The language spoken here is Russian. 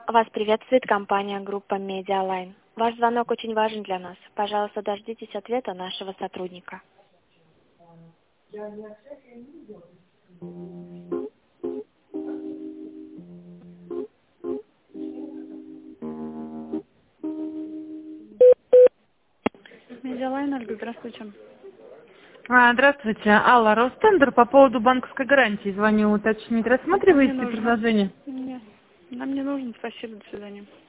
Вас приветствует компания группа Медиалайн. Ваш звонок очень важен для нас. Пожалуйста, дождитесь ответа нашего сотрудника. Медиалайн, Ольга, здравствуйте. Здравствуйте, Алла, Ростендер, по поводу банковской гарантии звоню уточнить. Нам не Рассматриваете нужно. предложение? Нет, нам не нужно, спасибо, до свидания.